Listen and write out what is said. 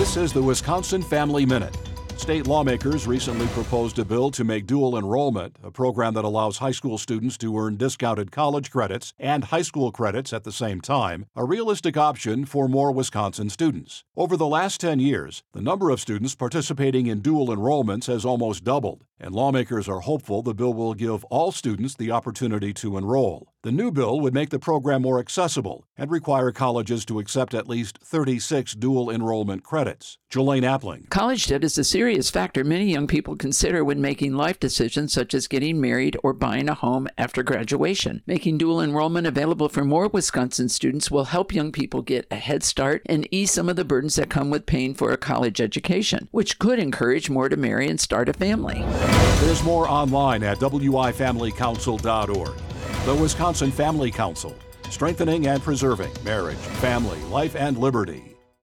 This is the Wisconsin Family Minute. State lawmakers recently proposed a bill to make dual enrollment, a program that allows high school students to earn discounted college credits and high school credits at the same time, a realistic option for more Wisconsin students. Over the last 10 years, the number of students participating in dual enrollments has almost doubled, and lawmakers are hopeful the bill will give all students the opportunity to enroll. The new bill would make the program more accessible and require colleges to accept at least 36 dual enrollment credits. Jolene Appling. College debt is a serious factor many young people consider when making life decisions such as getting married or buying a home after graduation. Making dual enrollment available for more Wisconsin students will help young people get a head start and ease some of the burdens that come with paying for a college education, which could encourage more to marry and start a family. There's more online at wifamilycouncil.org. The Wisconsin Family Council, strengthening and preserving marriage, family, life, and liberty.